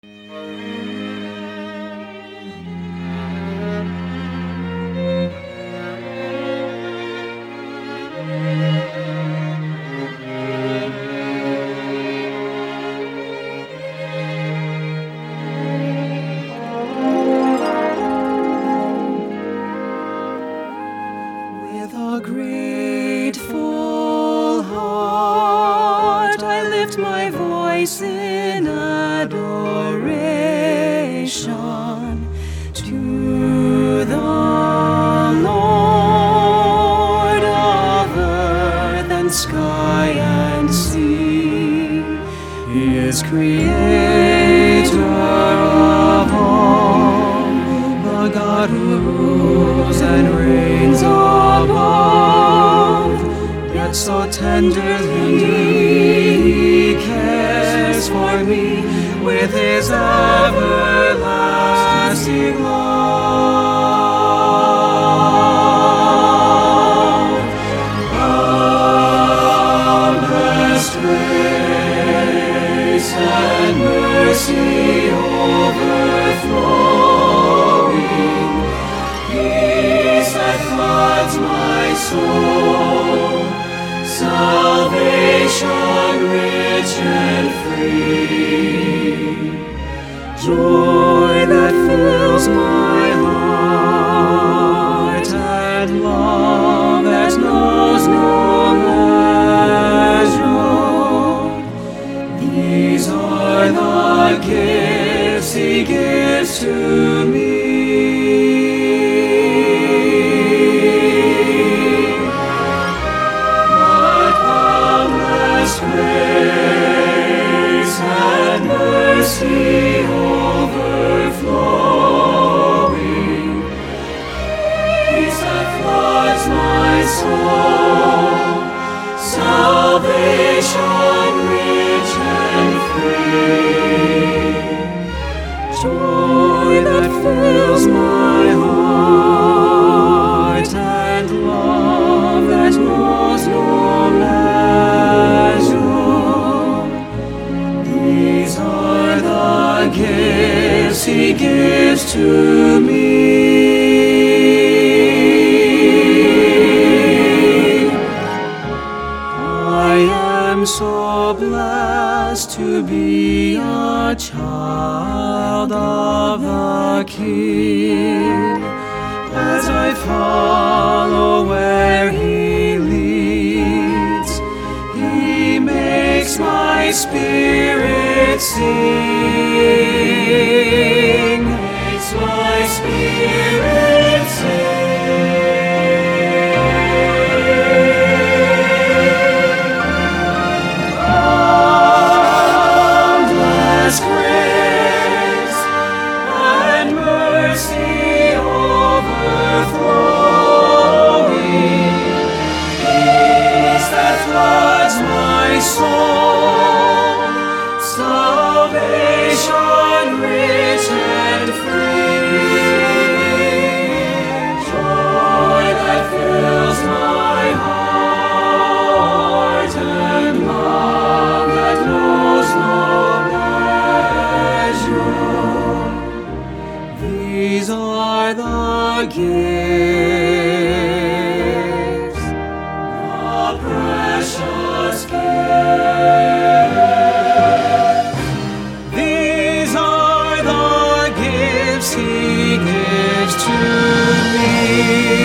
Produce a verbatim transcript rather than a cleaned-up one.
With a grateful heart, I lift my voice in adoration to the Lord of earth and sky and sea. He is creator of all, the God who rules and reigns above. Yet so tenderly He cares for me with His everlasting love. Boundless grace and mercy overflowing, peace that floods my soul, salvation rich and free, joy that fills my heart, and love that knows no measure. These are the gifts He gives to me. Grace and mercy overflowing, peace that floods my soul, salvation rich and free, joy that fills my heart, and love that knows no measure. These are the gifts He gives to me. I am so blessed to be a child of the King, as I follow where He leads. He makes my spirit sing, makes my spirit sing. Boundless grace and mercy overflowing, peace that floods my soul, salvation rich and free, joy that fills my heart, and love that knows no measure. These are the gifts, the precious gifts. These are the gifts He gives to me.